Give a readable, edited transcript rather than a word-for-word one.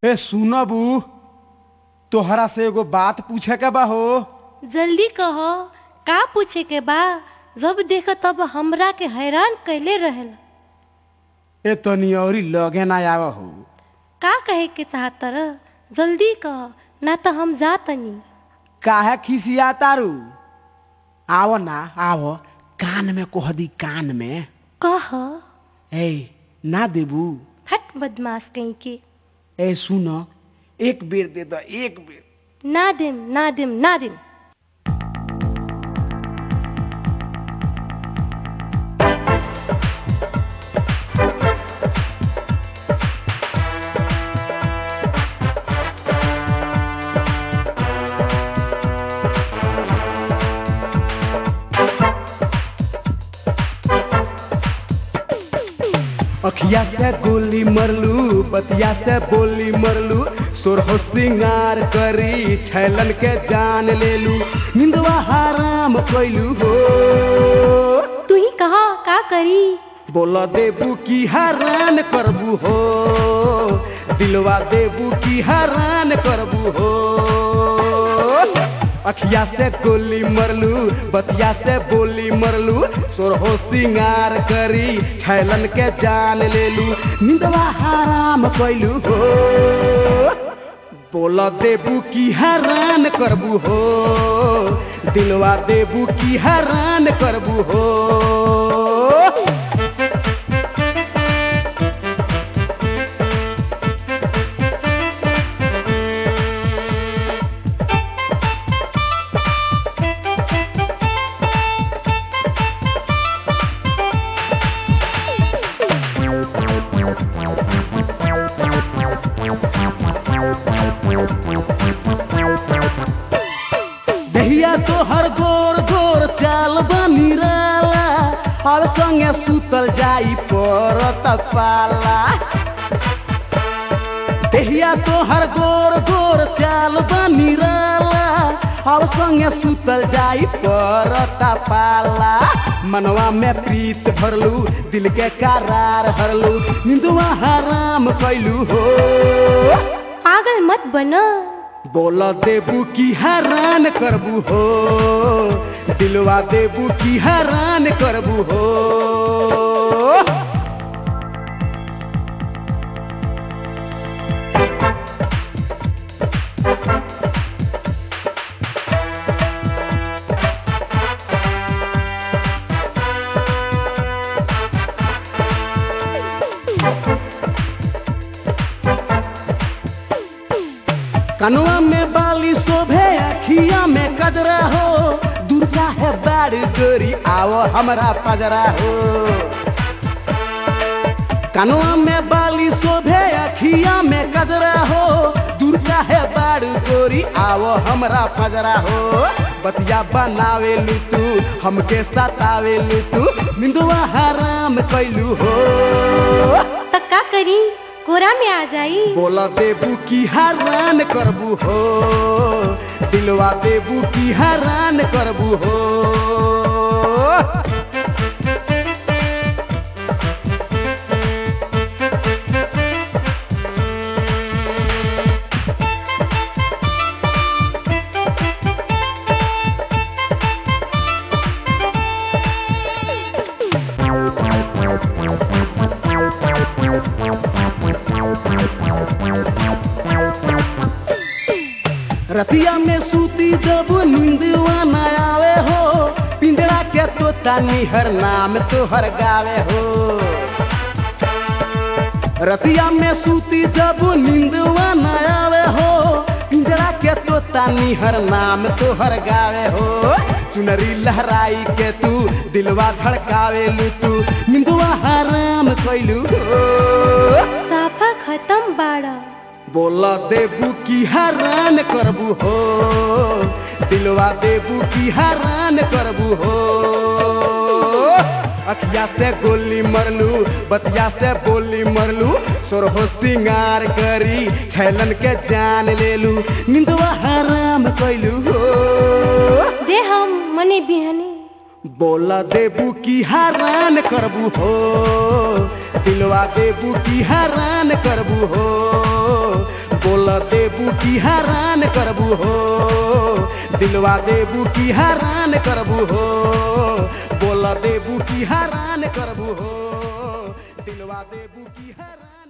ए सुनबू, तोहरा से एगो बात पूछे के बा हो। जल्दी कहो, का पूछे के बा? जब देखो तब हमरा के हैरान कैले रहेला। ए तनी औरी लगे ना आव हो। का कहे के चाहतर? जल्दी कह, ना तो हम जातनी। काहे खिसिया तारू? आओ ना आओ, कान में कह दी, कान में कह। ए ना देबू? हट बदमाश कहीं के। ए सुन, एक बेर दे दो, एक बेर। ना देम ना देम ना देम। अखिया से गोली मरलू, बतिया से बोली मरलू, सोरहो सिंगार करी छैलन के जान लेलू, निंदवा हराम कैलू हो। तू ही कहा का करी? बोला देबू की हैरान करबू हो, दिलवा देबू की हैरान करबू हो। अखिया से गोली मरलू, बतिया से बोली मरलू, सोरहो सिंगार करी छैलन के जान लेलू, निंदवा हराम कैलू हो। बोला देबू की हैरान करबू हो, दिलवा देबू की हैरान करबू हो। तो हर गोर गोर चाल बनी रहला, और संगे सुतल जाई परत पाला। देहिया तो हर गोर गोर चाल बनी रहला, और संगे सुतल जाई परत पाला। मनवा में प्रीत भरलू, दिल के करार हरलू, निंदवा हराम कैलू हो। पागल मत बना। बोला देबू की हैरान करबू हो, दिलवा देबू की हैरान करबू हो। कनुआ में बाली शोभे, अखिया में कजरा हो, दुर्गा है बाड़ गोरी, आओ हमरा पजरा हो। कनुआ में बाली शोभे, अखिया में कजरा हो, दुर्गा है बाड़ गोरी, आओ हमरा पजरा हो। बतिया बनावेलू तू, हमके सतावेलू तू, निंदवा हराम कैलू हो। तक का करी? कोरा में आ जाई। बोला देबू की हैरान करबू हो, दिलवा देबू की हैरान करबू हो। रतिया में सूती जब नींदवा न आवे हो, पिंजरा के तोता निहर नाम तोहर गावे हो। रतिया में सूती जब नींदवा न आवे हो, पिंजरा के तोता निहर नाम तोहर गावे हो। चुनरी लहराई के तू दिलवा धड़कावेलू तू, निंदवा हराम कैलू हो। साफा खत्म बाड़ा। बोला देबू की हैरान करबू हो, दिलवा देबू की हैरान करबू हो। अखिया से गोली मरलू, बतिया से बोली मरलू, सोरहो सिंगार करी छैलन के जान लेलू, निंदवा हराम कैलू हो। दे हम मने बिहने। बोला देबू की हैरान करबू हो, दिलवा देबू की हैरान करबू हो। बोल देबू की हैरान करबू हो दिलवा देबू की हैरान करबू हो बोल देबू की हैरान करबू हो दिलवा देबू की हैरान